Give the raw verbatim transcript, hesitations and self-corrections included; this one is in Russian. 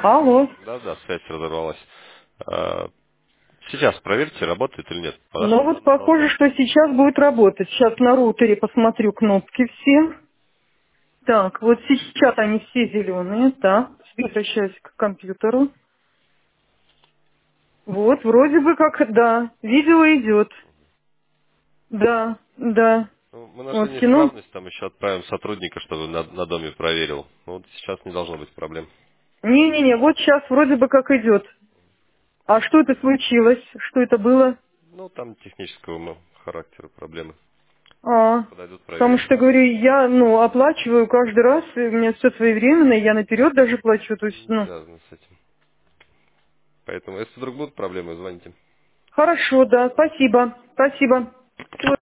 Алло. Да, да, связь разорвалась. А, Сейчас проверьте, работает или нет. Ну Подошли на, вот на похоже, ноутбук. что сейчас будет работать. Сейчас на роутере посмотрю кнопки все. Так, вот сейчас они все зеленые. Так, возвращаюсь к компьютеру. Вот, вроде бы как, да, видео идет. Да, да. Ну, мы нашли Вот, кино. неисправность, там еще отправим сотрудника, чтобы на, на доме проверил. Ну, вот сейчас не должно быть проблем. Не-не-не, вот сейчас вроде бы как идет. А что это случилось? Что это было? Ну, там технического м, характера проблемы. А, Сейчас подойдут, потому проверят. что, говорю, я, ну, оплачиваю каждый раз, и у меня все своевременно, и я наперед даже плачу, то есть, Не ну, связано с этим. Поэтому, если вдруг будут проблемы, звоните. хорошо, да, спасибо, спасибо. Всего